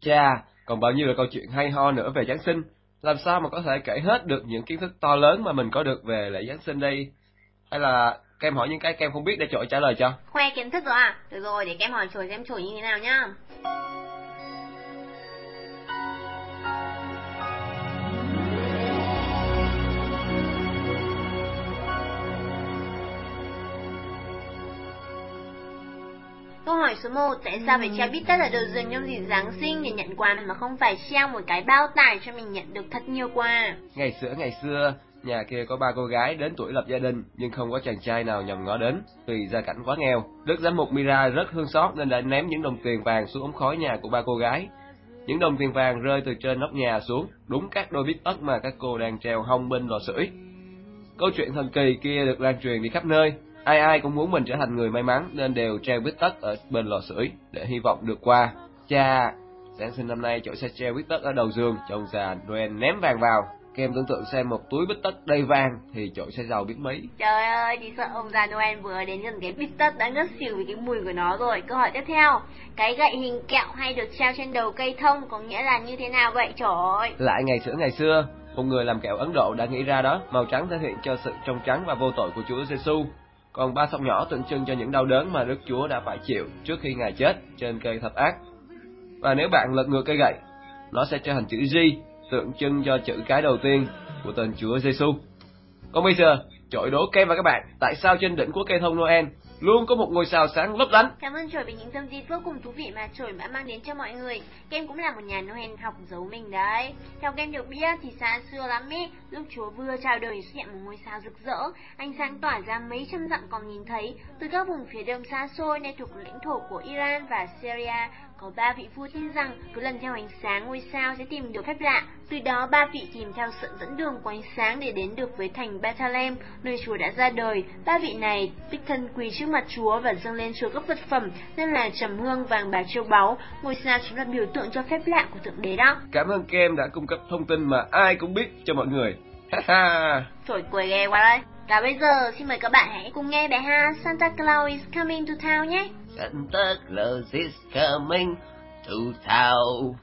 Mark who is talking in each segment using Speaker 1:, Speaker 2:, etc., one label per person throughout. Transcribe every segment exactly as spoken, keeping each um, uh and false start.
Speaker 1: Chà, còn bao nhiêu là câu chuyện hay ho nữa về Giáng sinh. Làm sao mà có thể kể hết được những kiến thức to lớn mà mình có được về lễ Giáng sinh đây? Hay là Kem hỏi những cái Kem không biết để Trội trả lời cho?
Speaker 2: Khoe kiến thức rồi à? Được rồi, để Kem hỏi Trội xem Trội như thế nào nhá. Câu hỏi số một, tại sao phải treo bít tất ở đầu giường trong dịp Giáng sinh để nhận quà mà không phải treo một cái bao tải cho mình nhận được thật nhiều quà?
Speaker 1: Ngày xưa ngày xưa, nhà kia có ba cô gái đến tuổi lập gia đình nhưng không có chàng trai nào nhòm ngó đến vì gia cảnh quá nghèo. Đức giám mục Mira rất thương xót nên đã ném những đồng tiền vàng xuống ống khói nhà của ba cô gái. Những đồng tiền vàng rơi từ trên nóc nhà xuống, đúng các đôi bít tất mà các cô đang treo hông bên lò sưởi. Câu chuyện thần kỳ kia được lan truyền đi khắp nơi. Ai ai cũng muốn mình trở thành người may mắn nên đều treo bít tất ở bên lò sưởi để hy vọng được qua. Chà, Giáng sinh năm nay Trội sẽ treo bít tất ở đầu giường cho ông già Noel ném vàng vào. Kem tưởng tượng xem một túi bít tất đầy vàng thì Trội sẽ giàu biết mấy.
Speaker 2: Trời ơi, chỉ sợ ông già Noel vừa đến gần cái bít tất đã ngất xỉu vì cái mùi của nó rồi. Câu hỏi tiếp theo, cái gậy hình kẹo hay được treo trên đầu cây thông có nghĩa là như thế nào vậy Trội?
Speaker 1: Lại ngày xưa ngày xưa, một người làm kẹo Ấn Độ đã nghĩ ra đó, màu trắng thể hiện cho sự trong trắng và vô tội của Chúa Giêsu. Còn ba sọc nhỏ tượng trưng cho những đau đớn mà Đức Chúa đã phải chịu trước khi Ngài chết trên cây thập ác. Và nếu bạn lật ngược cây gậy, nó sẽ trở thành chữ G, tượng trưng cho chữ cái đầu tiên của tên Chúa Giêsu. Còn bây giờ, Trội đố Kem và các bạn, tại sao trên đỉnh của cây thông Noel luôn có một ngôi sao sáng lấp lánh?
Speaker 2: Cảm ơn Trội vì những thông tin vô cùng thú vị mà Trội đã mang đến cho mọi người. Kem cũng là một nhà Noel học giấu mình đấy. Theo Kem được biết thì xa xưa lắm ý, lúc Chúa vừa chào đời xuất hiện một ngôi sao rực rỡ, ánh sáng tỏa ra mấy trăm dặm còn nhìn thấy. Từ các vùng phía đông xa xôi nơi thuộc lãnh thổ của Iran và Syria, có ba vị vua tin rằng cứ lần theo ánh sáng ngôi sao sẽ tìm được phép lạ. Từ đó ba vị tìm theo sự dẫn đường của ánh sáng để đến được với thành Bethlehem, nơi Chúa đã ra đời. Ba vị này đích thân quỳ trước mặt Chúa và dâng lên Chúa các vật phẩm nên là trầm hương, vàng bạc, châu báu. Ngôi sao chính là biểu tượng cho phép lạ của thượng đế đó.
Speaker 1: Cảm ơn Kem đã cung cấp thông tin mà ai cũng biết cho mọi người. Ha ha.
Speaker 2: Trời, cười ghê quá đấy. Và bây giờ xin mời các bạn hãy cùng nghe bài hát Santa Claus is Coming to Town nhé.
Speaker 1: Santa Claus is coming to town.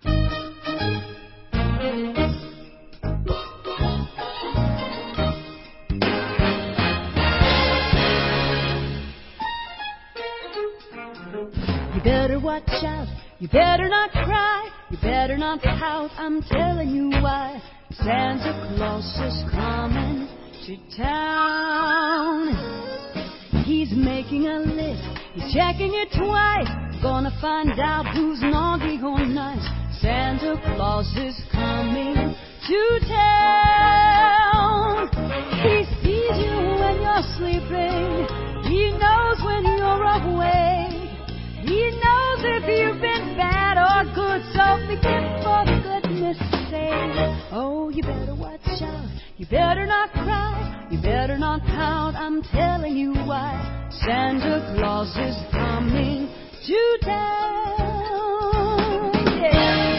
Speaker 3: You better watch out, you better not cry, you better not pout, I'm telling you why. Santa Claus is coming to town. He's making a list, he's checking it twice, gonna find out who's naughty or nice. Santa Claus is coming to town. He sees you when you're sleeping, he knows when you're awake. He knows if you've been bad or good, so begin for goodness sake. Oh, you better watch out, you better not cry, you better not pout, I'm telling you why. Santa Claus is coming to town. Yeah.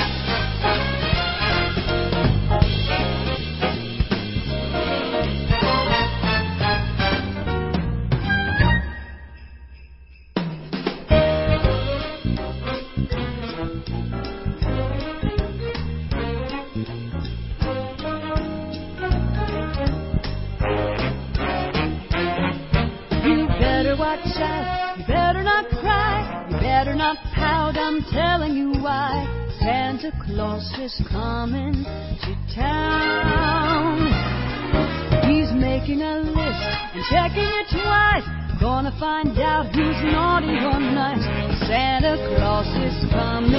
Speaker 3: Watch out, you better not cry, you better not pout, I'm telling you why. Santa Claus is coming to town. He's making a list and checking it twice, gonna find out who's naughty or nice. Santa Claus is coming